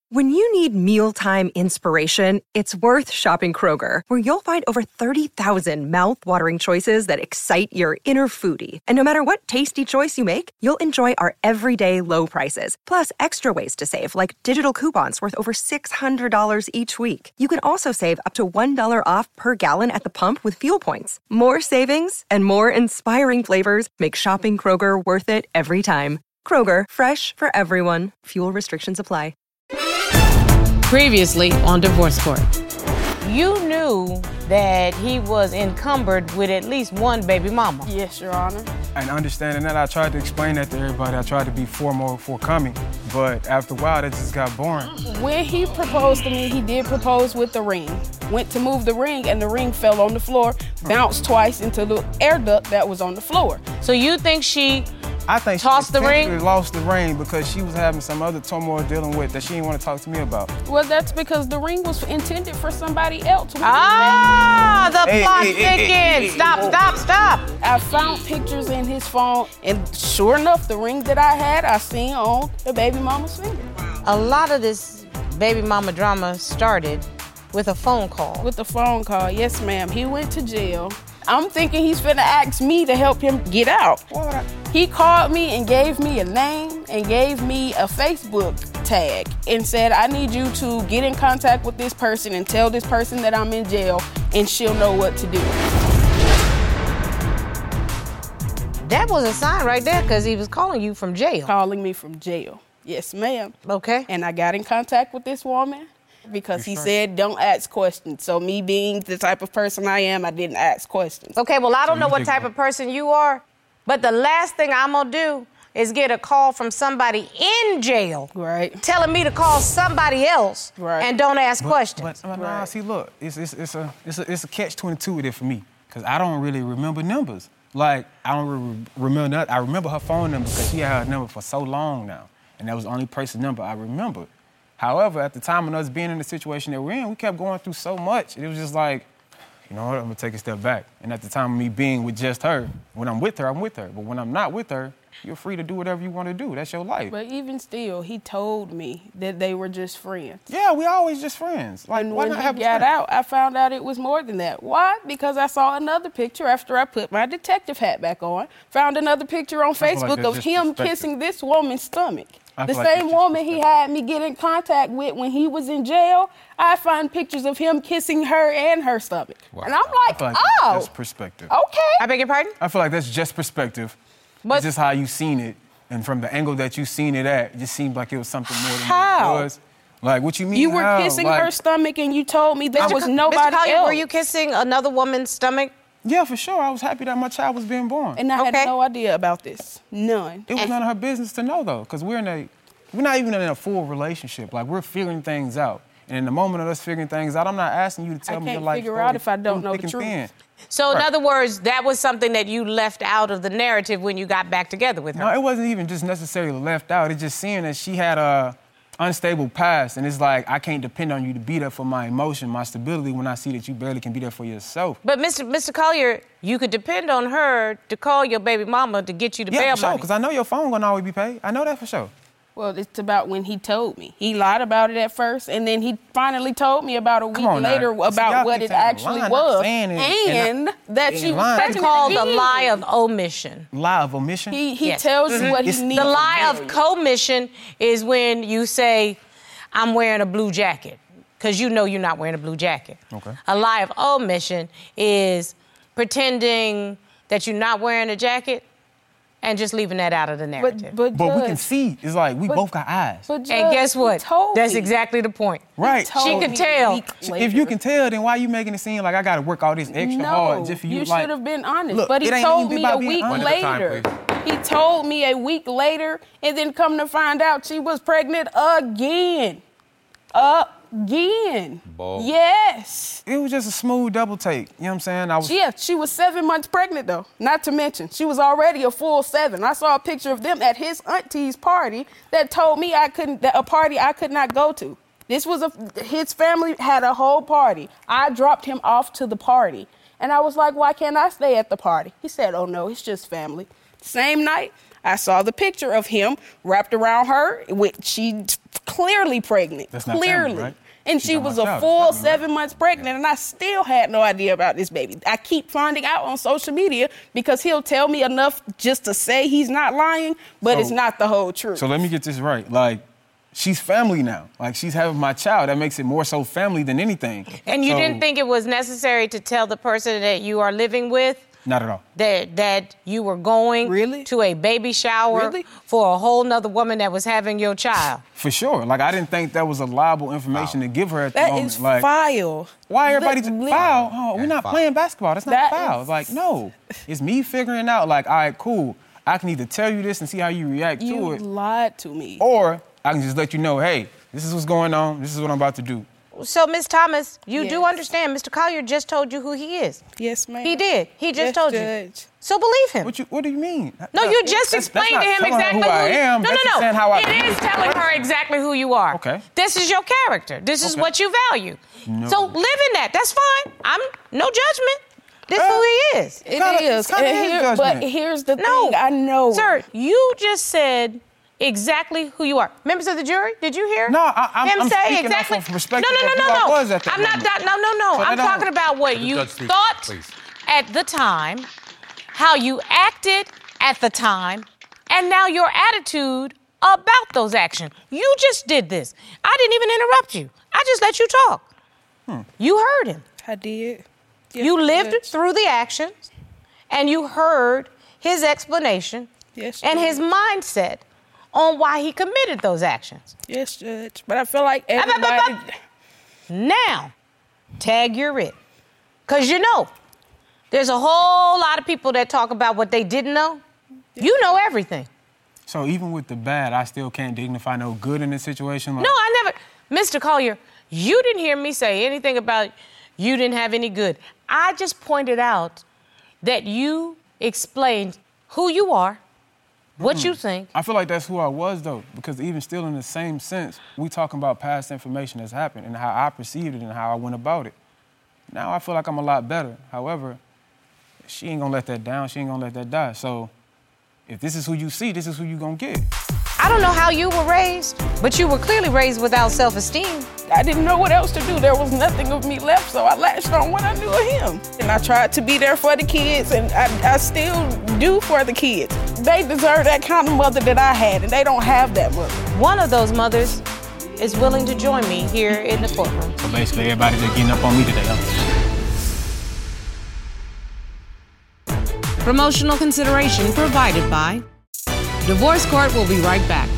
When you need mealtime inspiration, it's worth shopping Kroger, where you'll find over 30,000 mouth-watering choices that excite your inner foodie. And no matter what tasty choice you make, you'll enjoy our everyday low prices, plus extra ways to save, like digital coupons worth over $600 each week. You can also save up to $1 off per gallon at the pump with fuel points. More savings and more inspiring flavors make shopping Kroger worth it every time. Kroger, fresh for everyone. Fuel restrictions apply. Previously on Divorce Court. You knew that he was encumbered with at least one baby mama. Yes, Your Honor. And understanding that, I tried to explain that to everybody. I tried to be forthcoming, but after a while, that just got boring. When he proposed to me, he did propose with the ring. Went to move the ring, and the ring fell on the floor, bounced twice into the air duct that was on the floor. So you think she I think tossed the ring? She lost the ring because she was having some other turmoil dealing with that she didn't want to talk to me about. Well, that's because the ring was intended for somebody else. The plot thickens. Stop. I found pictures in his phone, and sure enough, the ring that I had, I seen on the baby mama's finger. A lot of this baby mama drama started with a phone call. With a phone call, yes, ma'am. He went to jail. I'm thinking he's finna ask me to help him get out. What? He called me and gave me a name and gave me a Facebook tag and said, I need you to get in contact with this person and tell this person that I'm in jail, and she'll know what to do. That was a sign right there, because he was calling you from jail. Calling me from jail. Yes, ma'am. Okay. And I got in contact with this woman because he said don't ask questions. So me being the type of person I am, I didn't ask questions. Okay, well, I don't know what type of person you are, but the last thing I'm going to do is get a call from somebody in jail, right, telling me to call somebody else, right, and don't ask questions. But nah, see, look, it's a catch-22 with it for me, because I don't really remember numbers. Like, I don't remember nothing. I remember her phone number because she had her number for so long now, and that was the only person's number I remembered. However, at the time of us being in the situation that we're in, we kept going through so much. It was just like, you know what, I'm gonna take a step back. And at the time of me being with just her, when I'm with her, I'm with her. But when I'm not with her, you're free to do whatever you want to do. That's your life. But even still, he told me that they were just friends. Yeah, we always just friends. Like, and when he got out, I found out it was more than that. Why? Because I saw another picture after I put my detective hat back on. Found another picture on Facebook of him kissing this woman's stomach. The same woman he had me get in contact with when he was in jail, I find pictures of him kissing her and her stomach. Wow. And I'm like, that's perspective. Okay. I beg your pardon? I feel like that's just perspective. But it's just how you seen it. And from the angle that you seen it at, it just seemed like it was something more than what it was. Like, what you mean? You were kissing her stomach and you told me there was nobody Mr. Collier, else. were you kissing another woman's stomach? Yeah, for sure. I was happy that my child was being born. And I had no idea about this. None. It was none of her business to know, though, because we're not even in a full relationship. Like, we're figuring things out. And in the moment of us figuring things out, I'm not asking you to tell me your life story. I can't figure out if I don't know the truth. So, in other words, that was something that you left out of the narrative when you got back together with her? No, it wasn't even just necessarily left out. It's just seeing that she had a unstable past. And it's like, I can't depend on you to be there for my emotion, my stability, when I see that you barely can be there for yourself. But, Mr. Collier, you could depend on her to call your baby mama to get you the bail money. Yeah, for sure, because I know your phone gonna always be paid. I know that for sure. Well, it's about when he told me. He lied about it at first, and then he finally told me about a week later about what it actually was. And that she was pregnant. It's called the lie of omission. Lie of omission? He tells you what he needs. The lie of commission is when you say, I'm wearing a blue jacket, because you know you're not wearing a blue jacket. Okay. A lie of omission is pretending that you're not wearing a jacket and just leaving that out of the narrative. But we can see. It's like we both got eyes. But Judge, and guess what? That's exactly the point. Right. She could tell. If you can tell, then why you making it seem like I got to work all this extra hard just for you? You should have been honest. Look, but he told me a week later. He told me a week later, and then come to find out she was pregnant again. Bold. Yes. It was just a smooth double take. You know what I'm saying? Yeah, she was 7 months pregnant, though. Not to mention, she was already a full 7. I saw a picture of them at his auntie's party that told me a party I could not go to. His family had a whole party. I dropped him off to the party. And I was like, why can't I stay at the party? He said, oh, no, it's just family. Same night, I saw the picture of him wrapped around her. She clearly pregnant. That's not clearly. family, right? And she was a full 7 months pregnant, and I still had no idea about this baby. I keep finding out on social media because he'll tell me enough just to say he's not lying, but it's not the whole truth. So let me get this right. Like, she's family now. Like, she's having my child. That makes it more so family than anything. And you didn't think it was necessary to tell the person that you are living with? Not at all. That you were going to a baby shower for a whole nother woman that was having your child. For sure. Like, I didn't think that was a liable information to give her at the moment. That is like, foul. Why everybody foul? Oh, we're not playing basketball. That's not foul. Like, no. It's me figuring out, like, all right, cool. I can either tell you this and see how you react to it. You lied to me. Or I can just let you know, hey, this is what's going on. This is what I'm about to do. So, Ms. Thomas, you do understand Mr. Collier just told you who he is. Yes, ma'am. He did. He just told Judge. you. So believe him. What do you mean? No, you just explained to him exactly who I am. No. It is telling her exactly who you are. Okay. This is your character. This is what you value. No. So live in that. That's fine. I'm no judgment. This is who he is. It is. But here's the thing. I know. Sir, you just said exactly who you are. Members of the jury, did you hear I'm say speaking exactly? off of perspective of who I was at that moment. No. I'm talking about what you thought at the time, how you acted at the time, and now your attitude about those actions. You just did this. I didn't even interrupt you. I just let you talk. You heard him. I did. Yes, you lived through the actions, and you heard his explanation and his mindset on why he committed those actions. Yes, Judge. But I feel like everybody... Now, tag your writ. Because you know, there's a whole lot of people that talk about what they didn't know. You know everything. So even with the bad, I still can't dignify no good in this situation? No, I never... Mr. Collier, you didn't hear me say anything about you didn't have any good. I just pointed out that you explained who you are, what you think. I feel like that's who I was, though, because even still in the same sense, we talking about past information that's happened and how I perceived it and how I went about it. Now I feel like I'm a lot better. However, she ain't gonna let that down. She ain't gonna let that die. So if this is who you see, this is who you gonna get. I don't know how you were raised, but you were clearly raised without self-esteem. I didn't know what else to do. There was nothing of me left, so I latched on what I knew of him. And I tried to be there for the kids, and I still do for the kids. They deserve that kind of mother that I had, and they don't have that mother. One of those mothers is willing to join me here in the courtroom. So basically, everybody just getting up on me today, huh? Promotional consideration provided by Divorce Court will be right back.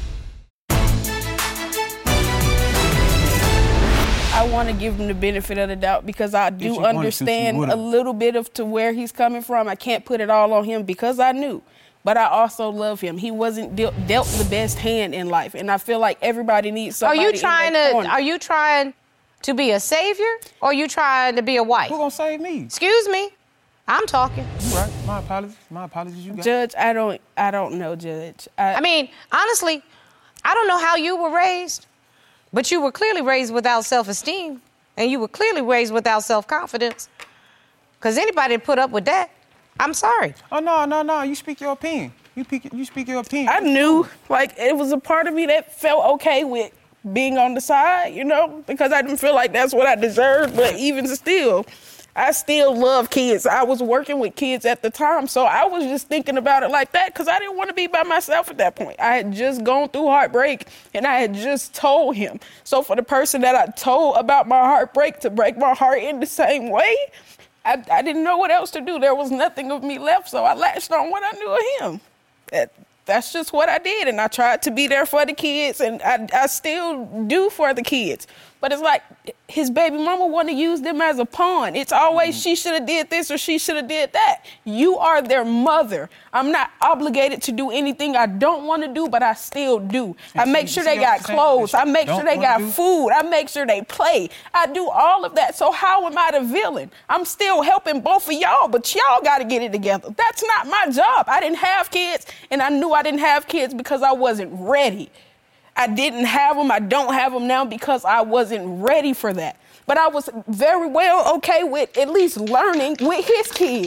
I want to give him the benefit of the doubt because I do understand a little bit of to where he's coming from. I can't put it all on him because I knew. But I also love him. He wasn't dealt the best hand in life. And I feel like everybody needs somebody in their corner. Are you trying to be a savior or are you trying to be a wife? Who gonna save me? Excuse me. I'm talking. You right. My apologies. My apologies. You got Judge, I don't know, Judge. I mean, honestly, I don't know how you were raised, but you were clearly raised without self-esteem, and you were clearly raised without self-confidence. Because anybody that put up with that, I'm sorry. Oh, no. You speak your opinion. You speak your opinion. I knew, like, it was a part of me that felt okay with being on the side, you know, because I didn't feel like that's what I deserved, but even still, I still love kids. I was working with kids at the time, so I was just thinking about it like that because I didn't want to be by myself at that point. I had just gone through heartbreak, and I had just told him. So for the person that I told about my heartbreak to break my heart in the same way, I didn't know what else to do. There was nothing of me left, so I latched on what I knew of him. That's just what I did, and I tried to be there for the kids, and I still do for the kids. But it's like his baby mama want to use them as a pawn. It's always she should have did this or she should have did that. You are their mother. I'm not obligated to do anything I don't want to do, but I still do. I make sure they got clothes. I make sure they got food. I make sure they play. I do all of that. So how am I the villain? I'm still helping both of y'all, but y'all got to get it together. That's not my job. I didn't have kids, and I knew I didn't have kids because I wasn't ready. I didn't have them. I don't have them now because I wasn't ready for that. But I was very well okay with at least learning with his kids.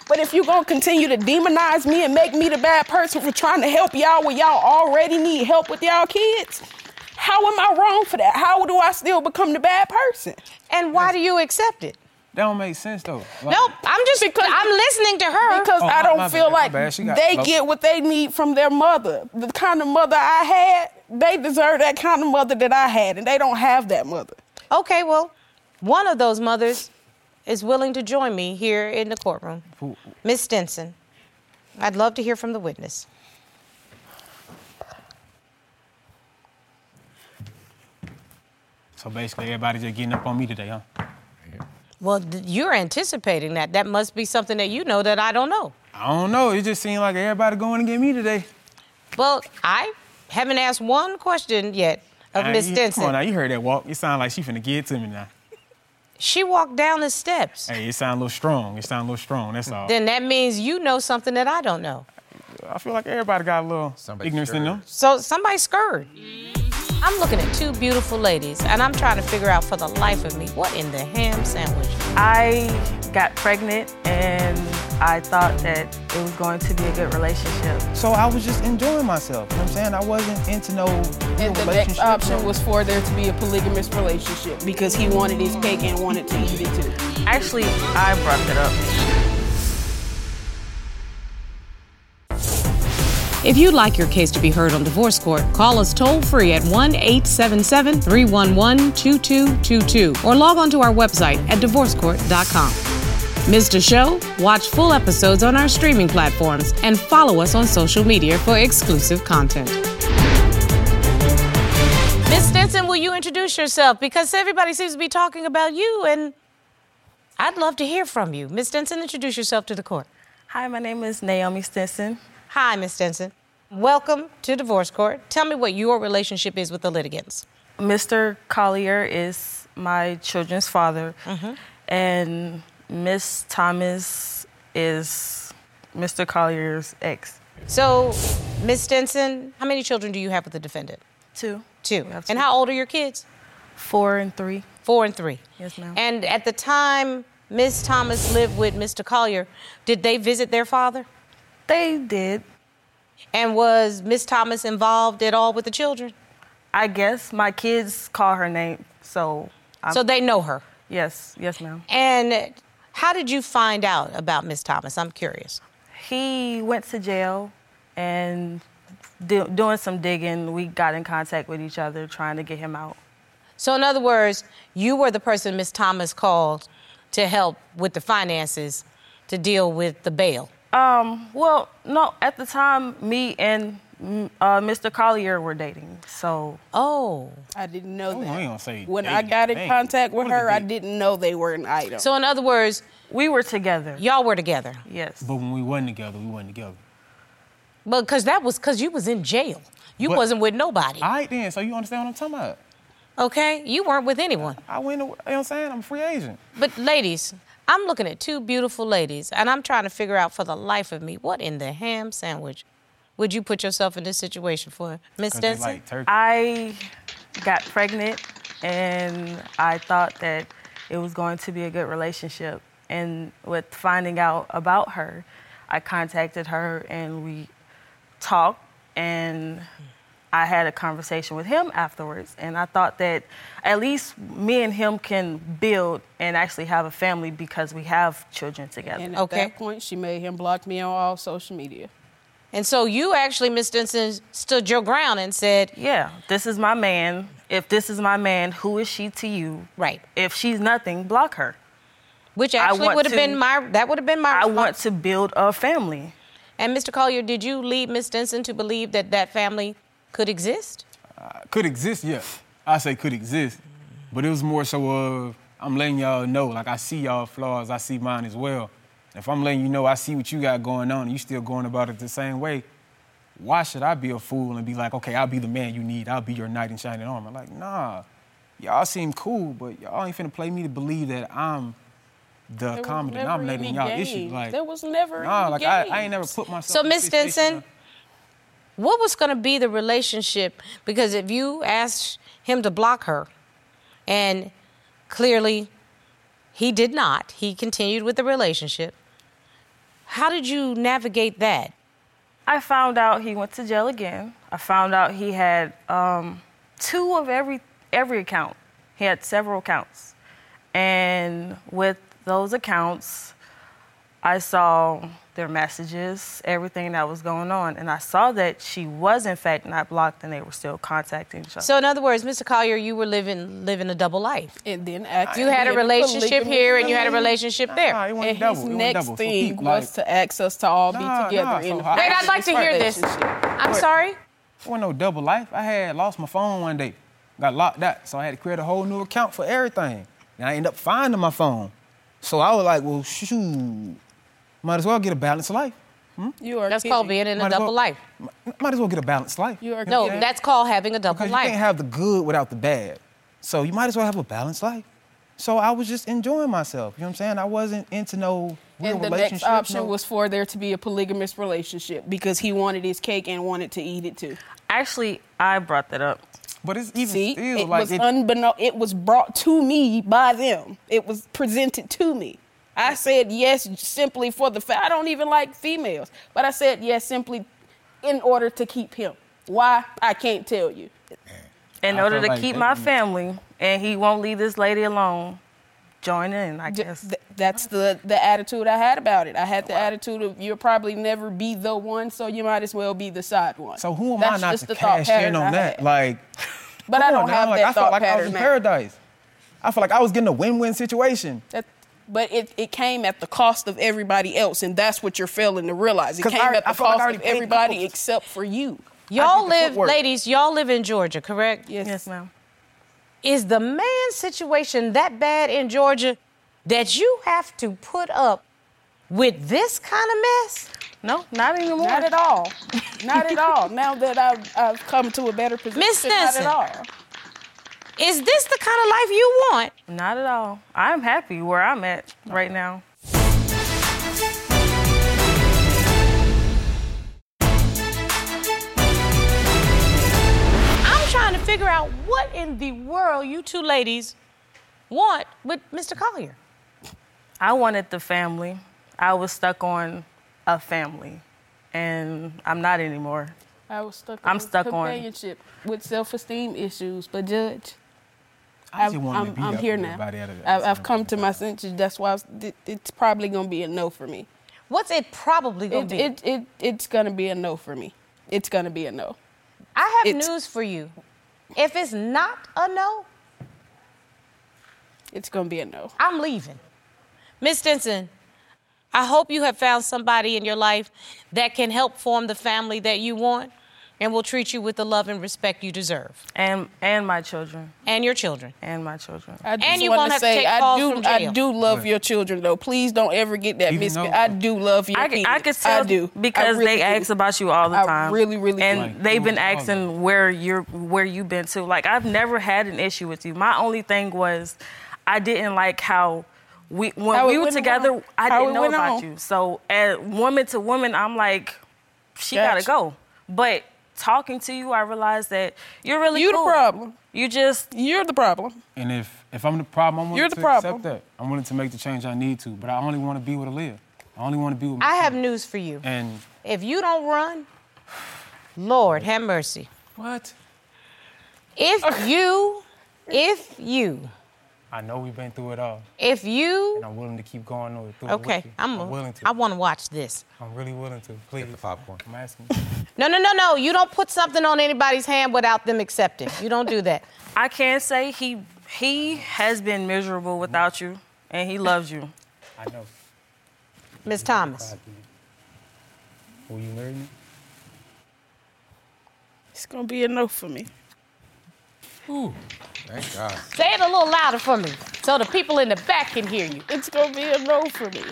But if you're going to continue to demonize me and make me the bad person for trying to help y'all when y'all already need help with y'all kids, how am I wrong for that? How do I still become the bad person? And why do you accept it? That don't make sense, though. Like, nope, I'm listening to her. Because I don't feel like they get what they need from their mother. The kind of mother I had, they deserve that kind of mother that I had, and they don't have that mother. Okay, well, one of those mothers is willing to join me here in the courtroom. Ms. Stinson, I'd love to hear from the witness. So basically, everybody's just getting up on me today, huh? Well, you're anticipating that. That must be something that you know that I don't know. I don't know. It just seemed like everybody going to get me today. Well, I haven't asked one question yet of Ms. Stinson. Come on now, you heard that walk. It sounded like she finna get it to me now. She walked down the steps. Hey, it sounded a little strong. That's all. Then that means you know something that I don't know. I feel like everybody got a little ignorance in them. So somebody's scared. I'm looking at two beautiful ladies, and I'm trying to figure out for the life of me, what in the ham sandwich? I got pregnant, and I thought that it was going to be a good relationship. So I was just enjoying myself, you know what I'm saying? I wasn't into no And the next option was for there to be a polygamous relationship because he wanted his cake and wanted to eat it too. Actually, I brought it up. If you'd like your case to be heard on divorce court, call us toll-free at 1-877-311-2222 or log on to our website at divorcecourt.com. Missed a show? Watch full episodes on our streaming platforms and follow us on social media for exclusive content. Ms. Stinson, will you introduce yourself? Because everybody seems to be talking about you, and I'd love to hear from you. Ms. Stinson, introduce yourself to the court. Hi, my name is Naomi Stinson. Hi, Ms. Stinson. Welcome to divorce court. Tell me what your relationship is with the litigants. Mr. Collier is my children's father, and Miss Thomas is Mr. Collier's ex. So, Ms. Stinson, how many children do you have with the defendant? Two. And how old are your kids? 4 and 3. 4 and 3. Yes, ma'am. And at the time Miss Thomas lived with Mr. Collier, did they visit their father? They did. And was Miss Thomas involved at all with the children? I guess my kids call her name, so... So they know her? Yes, ma'am. And how did you find out about Miss Thomas? I'm curious. He went to jail, and doing some digging, we got in contact with each other, trying to get him out. So in other words, you were the person Miss Thomas called to help with the finances to deal with the bail? Well, no, at the time, me and Mr. Collier were dating, so... Oh. I didn't know that. I ain't gonna say when dating. I got in contact with her, I didn't know they were an item. So in other words... We were together. Y'all were together? Yes. But when we wasn't together, we wasn't together. But because you was in jail. You wasn't with nobody. All right then, so you understand what I'm talking about. Okay? You weren't with anyone. I went, you know what I'm saying? I'm a free agent. But ladies... I'm looking at two beautiful ladies, and I'm trying to figure out for the life of me, what in the ham sandwich would you put yourself in this situation for? Ms. Stinson? Like turkey. I got pregnant, and I thought that it was going to be a good relationship. And with finding out about her, I contacted her, and we talked, and I had a conversation with him afterwards, and I thought that at least me and him can build and actually have a family because we have children together. And at that point, she made him block me on all social media. And so you actually, Ms. Stinson, stood your ground and said... Yeah, this is my man. If this is my man, who is she to you? Right. If she's nothing, block her. Which actually would have been my I want to build a family. And Mr. Collier, did you lead Ms. Stinson to believe that family could exist? Could exist, yeah. I say could exist. But it was more so of, I'm letting y'all know, like I see y'all flaws, I see mine as well. If I'm letting you know I see what you got going on and you still going about it the same way, why should I be a fool and be like, okay, I'll be the man you need, I'll be your knight in shining armor? Like, nah, y'all seem cool, but y'all ain't finna play me to believe that I'm the common denominator in y'all issue. Like, there was never nah, any like games. I ain't never put myself So, in Ms. this situation. Stinson, what was going to be the relationship? Because if you asked him to block her, and clearly he did not, he continued with the relationship, How did you navigate that? I found out he went to jail again. I found out he had 2 of every account. He had several accounts. And with those accounts, I saw their messages, everything that was going on. And I saw that she was, in fact, not blocked and they were still contacting each other. So in other words, Mr. Collier, you were living a double life. And then you had a relationship here and you had a relationship there. And his next thing was to ask us to all be together in the Wait, I'd like to hear this. I'm sorry? It wasn't no double life. I had lost my phone one day. Got locked out. So I had to create a whole new account for everything. And I ended up finding my phone. So I was like, well, shoot, might as well get a balanced life. That's called being in a double life. Might as well get a balanced life. No, that's called having a double life. You can't have the good without the bad. So you might as well have a balanced life. So I was just enjoying myself. You know what I'm saying? I wasn't into no real relationship. And the next option was for there to be a polygamous relationship because he wanted his cake and wanted to eat it too. Actually, I brought that up. But it's even still it like... was it was brought to me by them. It was presented to me. I said yes simply for the fact I don't even like females, but I said yes simply in order to keep him. Why? I can't tell you. In order to keep my family, and he won't leave this lady alone, join in, I guess. That's the attitude I had about it. I had the attitude of you'll probably never be the one, so you might as well be the side one. So who am I not to cash in on that? Like, but I don't have that I felt like I was in now. paradise. I felt like I was getting a win-win situation. But it came at the cost of everybody else, and that's what you're failing to realize. It came at the cost of everybody except for you. Ladies, y'all live in Georgia, correct? Yes, ma'am. Is the man situation that bad in Georgia that you have to put up with this kind of mess? No, not anymore. Not at all. Not at all. Now that I've come to a better position, Miss Stinson, not at all. Is this the kind of life you want? Not at all. I'm happy where I'm at right now. I'm trying to figure out what in the world you two ladies want with Mr. Collier. I wanted the family. I was stuck on a family, and I'm not anymore. I was stuck I'm on stuck companionship with self-esteem issues, but Judge, I'm here now. I've come to my senses. That's why it's probably going to be a no for me. What's it probably going to be? It's going to be a no for me. It's going to be a no. I have news for you. If it's not a no, it's going to be a no. I'm leaving. Miss Stinson, I hope you have found somebody in your life that can help form the family that you want and will treat you with the love and respect you deserve. And my children. And your children. And my children. And you won't have to take calls from jail. I do love your children, though. Please don't ever get that misconception. I do love your kids. I could tell because really they ask about you all the time. I really, really and do. They've been asking where you've been to. Like, I've never had an issue with you. My only thing was I didn't like how when we were together, I didn't know about you. So as woman to woman, I'm like, she gotta go. But talking to you, I realized that you're really cool. You're the problem. You're the problem. And if I'm the problem, I'm willing to accept that. I'm willing to make the change I need to. But I only want to be with Aaliyah. I only want to be with I have news for you. And if you don't run, Lord have mercy. What? If you I know we've been through it all. If you... And I'm willing to keep going through okay, it with you. I'm willing to. I want to watch this. I'm really willing to. Please. Get the popcorn. I'm asking you. No. You don't put something on anybody's hand without them accepting. You don't do that. I can say he has been miserable without you, and he loves you. I know. Ms. Thomas. Will you marry me? It's going to be a no for me. Ooh, thank God. Say it a little louder for me so the people in the back can hear you. It's going to be a no for me.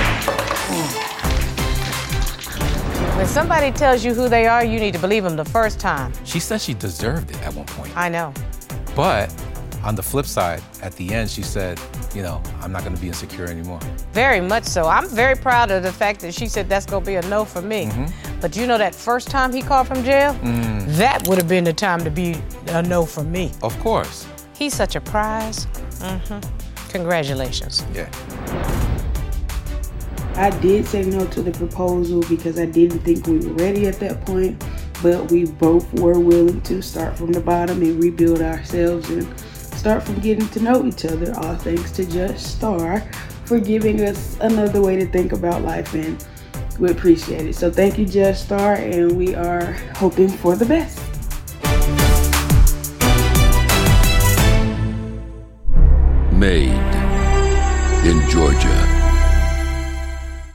When somebody tells you who they are, you need to believe them the first time. She said she deserved it at one point. I know. But on the flip side, at the end, she said, I'm not going to be insecure anymore. Very much so. I'm very proud of the fact that she said that's going to be a no for me. Mm-hmm. But that first time he called from jail, that would have been the time to be a no for me. Of course. He's such a prize. Mm-hmm. Congratulations. Yeah. I did say no to the proposal because I didn't think we were ready at that point, but we both were willing to start from the bottom and rebuild ourselves and start from getting to know each other, all thanks to Judge Starr for giving us another way to think about life, and we appreciate it. So thank you, Judge Starr, and we are hoping for the best. Made in Georgia.